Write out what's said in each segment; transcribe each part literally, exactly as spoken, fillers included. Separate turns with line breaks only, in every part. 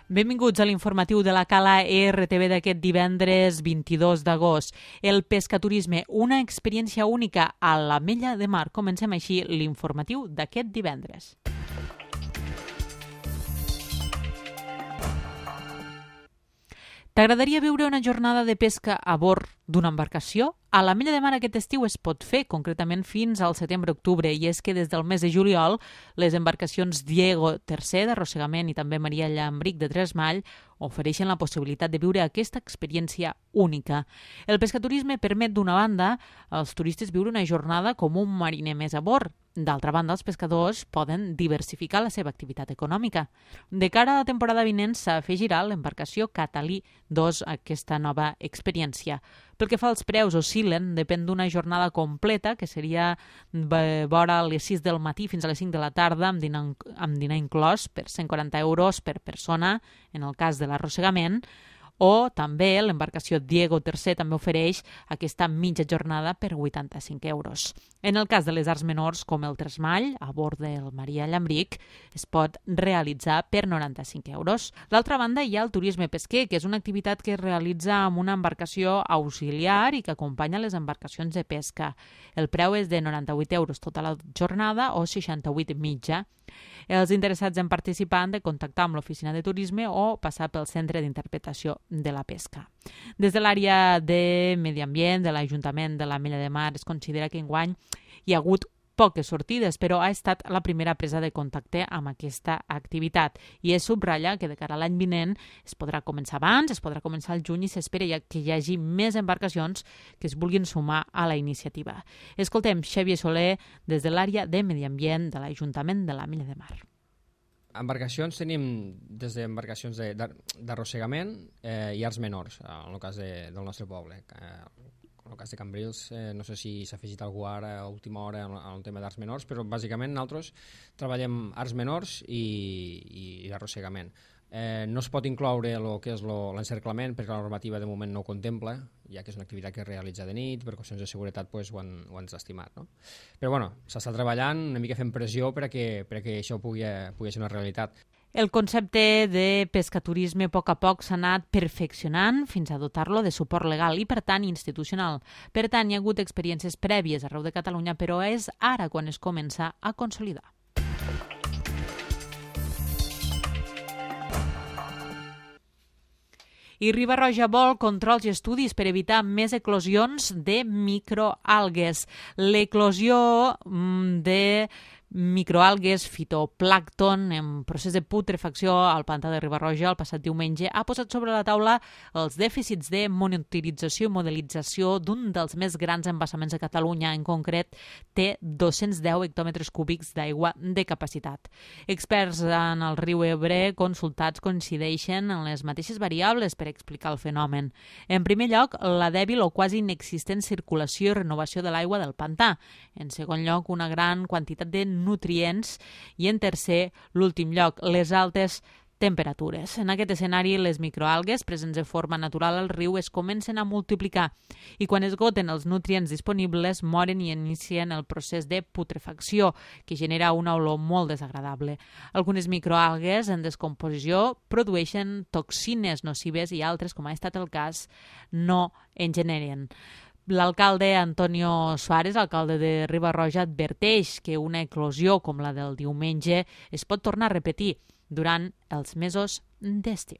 Benvinguts a l'informatiu de la Cala R T V d'aquest divendres vint-i-dos d'agost. El pescaturisme, una experiència única a l'Ametlla de Mar. Comencem així l'informatiu d'aquest divendres. T'agradaria viure una jornada de pesca a bord d'una embarcació? A l'Ametlla de Mar aquest estiu es pot fer, concretament fins al setembre-octubre, i és que des del mes de juliol les embarcacions Diego tercer d'arrossegament i també Maria Llambric de Tresmall ofereixen la possibilitat de viure aquesta experiència única. El pescaturisme permet, d'una banda, als turistes viure una jornada com un mariner més a bord. D'altra banda, els pescadors poden diversificar la seva activitat econòmica. De cara a la temporada vinent s'afegirà l'embarcació Catalí dos a aquesta nova experiència. Pel que fa als preus, oscil·len, depèn d'una jornada completa, que seria vora a les sis del matí fins a les cinc de la tarda, amb dinar, amb dinar inclòs, per cent quaranta euros per persona, en el cas de l'arrossegament, o també l'embarcació Diego tercer també ofereix aquesta mitja jornada per vuitanta-cinc euros. En el cas de les arts menors, com el tresmall, a bord del Maria Llambric, es pot realitzar per noranta-cinc euros. D'altra banda, hi ha el turisme pesquer, que és una activitat que es realitza amb una embarcació auxiliar i que acompanya les embarcacions de pesca. El preu és de noranta-vuit euros tota la jornada o seixanta-vuit mitja. Els interessats en participar han de contactar amb l'oficina de turisme o passar pel centre d'interpretació de la pesca. Des de l'àrea de Medi Ambient de l'Ajuntament de l'Ametlla de Mar es considera que enguany hi ha hagut poques sortides, però ha estat la primera presa de contacte amb aquesta activitat i es subratlla que de cara a l'any vinent es podrà començar abans, es podrà començar al juny i s'espera que hi hagi més embarcacions que es vulguin sumar a la iniciativa. Escoltem Xavier Soler des de l'àrea de Medi Ambient de l'Ajuntament de l'Ametlla de Mar.
Embarcacions tenim des d'embarcacions d'arrossegament eh, i arts menors, en el cas de, del nostre poble. Eh, en el cas de Cambrils, eh, no sé si s'ha afegit algú ara a última hora en el tema d'arts menors, però bàsicament nosaltres treballem arts menors i, i, i arrossegament. Eh, no es pot incloure el que és l'encerclament perquè la normativa de moment no ho contempla, ja que és una activitat que es realitza de nit, per qüestions de seguretat pues, ho, han, ho han estimat. No? Però bueno, s'està treballant, una mica fent pressió perquè, perquè això pugui, pugui ser una realitat.
El concepte de pescaturisme a poc a poc s'ha anat perfeccionant fins a dotar-lo de suport legal i, per tant, institucional. Per tant, hi ha hagut experiències prèvies arreu de Catalunya, però és ara quan es comença a consolidar. I Riba-roja vol controls i estudis per evitar més eclosions de microalgues. L'eclosió de microalgues, fitoplàncton en procés de putrefacció al pantà de Riba-roja el passat diumenge ha posat sobre la taula els dèficits de monitorització i modelització d'un dels més grans embassaments de Catalunya. En concret, té dos-cents deu hectòmetres cúbics d'aigua de capacitat. Experts en el riu Ebre consultats coincideixen en les mateixes variables per explicar el fenomen. En primer lloc, la dèbil o quasi inexistent circulació i renovació de l'aigua del pantà. En segon lloc, una gran quantitat de nutrients i, en tercer, l'últim lloc, les altes temperatures. En aquest escenari, les microalgues presents de forma natural al riu es comencen a multiplicar i quan esgoten els nutrients disponibles moren i inicien el procés de putrefacció, que genera una olor molt desagradable. Algunes microalgues en descomposició produeixen toxines nocives i altres, com ha estat el cas, no en generen. L'alcalde Antonio Suárez, alcalde de Riba-roja, adverteix que una eclosió com la del diumenge es pot tornar a repetir durant els mesos d'estiu.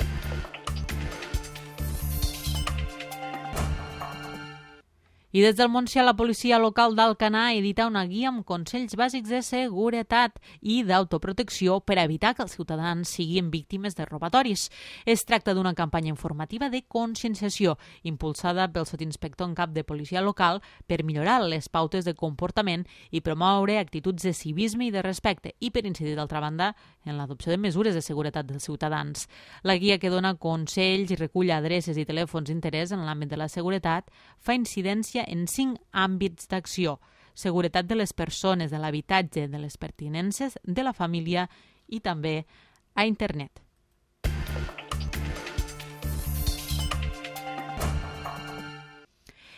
I des del Montsià, la policia local d'Alcanar edita una guia amb consells bàsics de seguretat i d'autoprotecció per evitar que els ciutadans siguin víctimes de robatoris. Es tracta d'una campanya informativa de conscienciació impulsada pel sotsinspector en cap de policia local per millorar les pautes de comportament i promoure actituds de civisme i de respecte i per incidir, d'altra banda, en l'adopció de mesures de seguretat dels ciutadans. La guia, que dona consells i recull adreces i telèfons d'interès en l'àmbit de la seguretat, fa incidència en cinc àmbits d'acció: seguretat de les persones, de l'habitatge, de les pertinences, de la família i també a internet.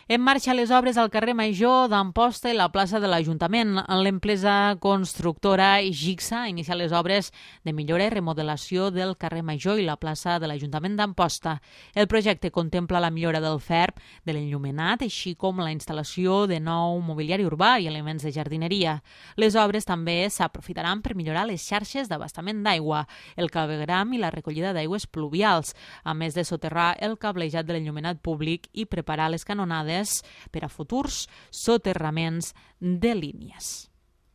En marxa les obres al carrer Major d'Amposta i la plaça de l'Ajuntament. L'empresa constructora Gixa ha iniciat les obres de millora i remodelació del carrer Major i la plaça de l'Ajuntament d'Amposta. El projecte contempla la millora del ferm, de l'enllumenat, així com la instal·lació de nou mobiliari urbà i elements de jardineria. Les obres també s'aprofitaran per millorar les xarxes d'abastament d'aigua, el clavegram i la recollida d'aigües pluvials, a més de soterrar el cablejat de l'enllumenat públic i preparar les canonades per a futurs soterraments de línies.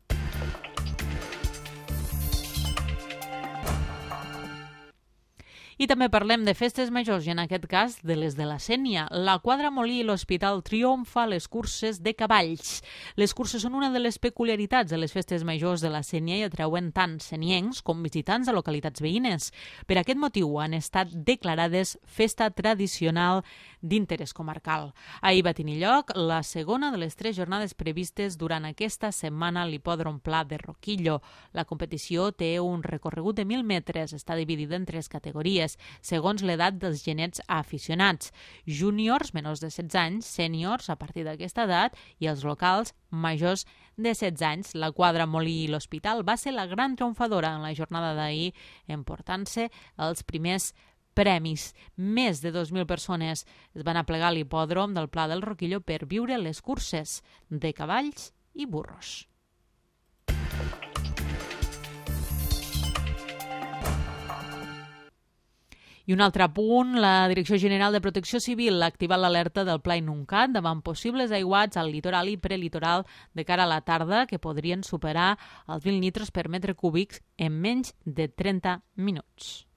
I també parlem de festes majors i en aquest cas de les de la Sénia. La Quadra Molí i l'Hospital triomfa les curses de cavalls. Les curses són una de les peculiaritats de les festes majors de la Sénia i atreuen tant seniencs com visitants de localitats veïnes. Per aquest motiu han estat declarades festa tradicional d'interès comarcal. Ahir va tenir lloc la segona de les tres jornades previstes durant aquesta setmana a l'hipòdrom Pla de Roquillo. La competició té un recorregut de mil metres, està dividida en tres categories segons l'edat dels genets aficionats: júniors menors de setze anys, sèniors a partir d'aquesta edat i els locals majors de setze anys. La Quadra Molí i l'Hospital va ser la gran triomfadora en la jornada d'ahir, emportant-se els primers premis. Més de dos mil persones es van aplegar a l'hipòdrom del Pla del Roquillo per viure les curses de cavalls i burros. I un altre punt, la Direcció General de Protecció Civil ha activat l'alerta del Pla Inuncat davant possibles aiguats al litoral i prelitoral de cara a la tarda que podrien superar els vint litres per metre cúbic en menys de trenta minuts.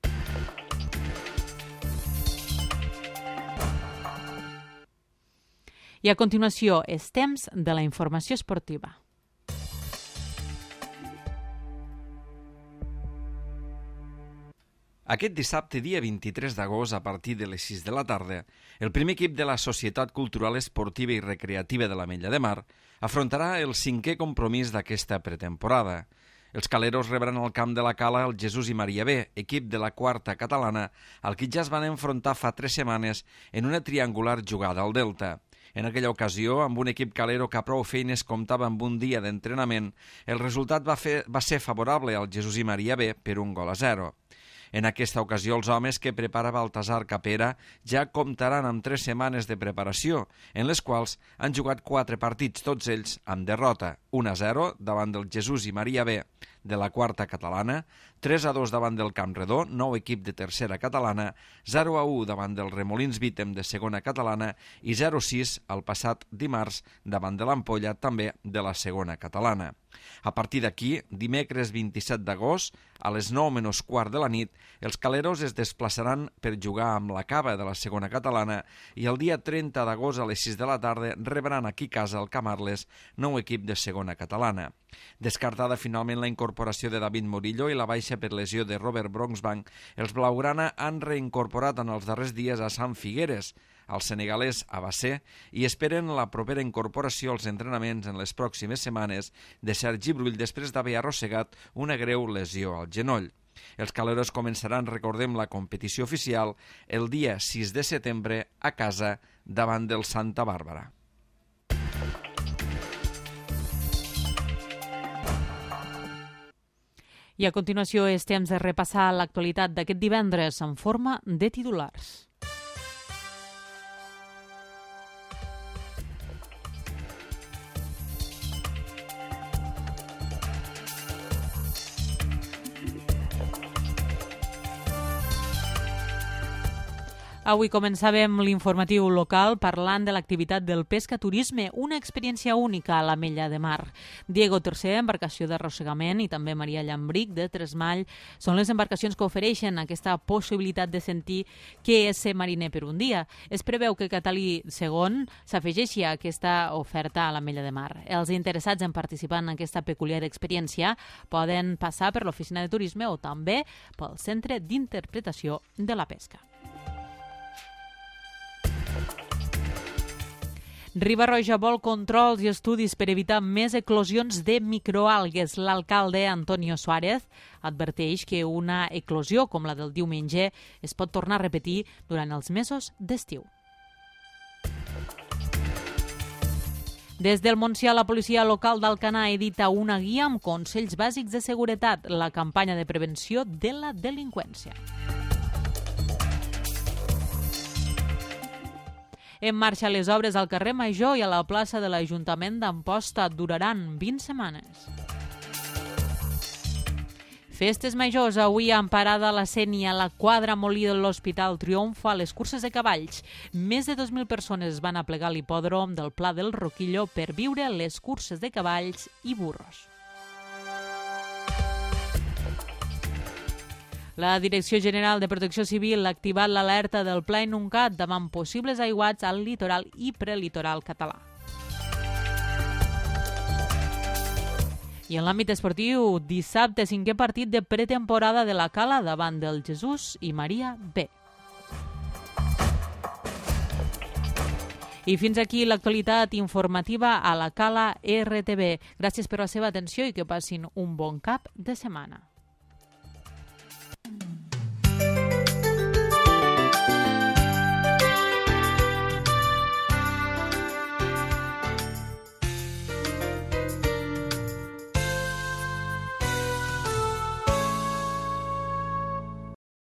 I a continuació, és temps de la informació esportiva.
Aquest dissabte, dia vint-i-tres d'agost, a partir de les sis de la tarda, el primer equip de la Societat Cultural Esportiva i Recreativa de l'Ametlla de Mar afrontarà el cinquè compromís d'aquesta pretemporada. Els caleros rebran al camp de la Cala el Jesús i Maria B, equip de la quarta catalana, al que ja es van enfrontar fa tres setmanes en una triangular jugada al Delta. En aquella ocasió, amb un equip calero que a prou feines comptava amb un dia d'entrenament, el resultat va, fer, va ser favorable al Jesús i Maria B per un gol a zero. En aquesta ocasió, els homes que prepara Baltasar Capera ja comptaran amb tres setmanes de preparació, en les quals han jugat quatre partits, tots ells amb derrota: un a zero davant del Jesús i Maria B de la quarta catalana, tres a dos davant del Camp Redó, nou equip de tercera catalana, zero a u davant del Remolins Vítem de segona catalana i zero a sis el passat dimarts davant de l'Ampolla, també de la segona catalana. A partir d'aquí, dimecres vint-i-set d'agost, a les nou menys quart de la nit, els caleros es desplaçaran per jugar amb la Cava de la segona catalana i el dia trenta d'agost a les sis de la tarda rebran aquí a casa el Camarles, nou equip de segona catalana. Descartada finalment la incorporació de David Murillo i la baixa per lesió de Robert Bronxbank, els blaugrana han reincorporat en els darrers dies a Sam Figueres, al senegalès a Bassé, i esperen la propera incorporació als entrenaments en les pròximes setmanes de Sergi Brull després d'haver arrossegat una greu lesió al genoll. Els caleros començaran, recordem, la competició oficial el dia sis de setembre a casa davant del Santa Bàrbara.
I a continuació és temps de repassar l'actualitat d'aquest divendres en forma de titulars. Avui començàvem l'informatiu local parlant de l'activitat del pescaturisme, una experiència única a l'Ametlla de Mar. Diego tercer, embarcació d'arrossegament, i també Maria Llambric, de Tresmall, són les embarcacions que ofereixen aquesta possibilitat de sentir què és ser mariner per un dia. Es preveu que Catalí segon s'afegeixi a aquesta oferta a l'Ametlla de Mar. Els interessats en participar en aquesta peculiar experiència poden passar per l'oficina de turisme o també pel Centre d'Interpretació de la Pesca. Riba-roja vol controls i estudis per evitar més eclosions de microalgues. L'alcalde Antonio Suárez adverteix que una eclosió com la del diumenge es pot tornar a repetir durant els mesos d'estiu. Des del Montsià, la policia local d'Alcanar edita una guia amb consells bàsics de seguretat, la campanya de prevenció de la delinqüència. En marxa les obres al carrer Major i a la plaça de l'Ajuntament d'Amposta duraran vint setmanes. Festes majors, avui en parada a la Sénia, la quadra Molí de l'Hospital triomfa a les curses de cavalls. Més de dos mil persones es van aplegar a l'hipòdrom del Pla del Roquillo per viure les curses de cavalls i burros. La Direcció General de Protecció Civil ha activat l'alerta del Pla Inuncat davant possibles aiguats al litoral i prelitoral català. I en l'àmbit esportiu, dissabte, cinquè partit de pretemporada de la Cala davant del Jesús i Maria B. I fins aquí l'actualitat informativa a la Cala R T B. Gràcies per la seva atenció i que passin un bon cap de setmana.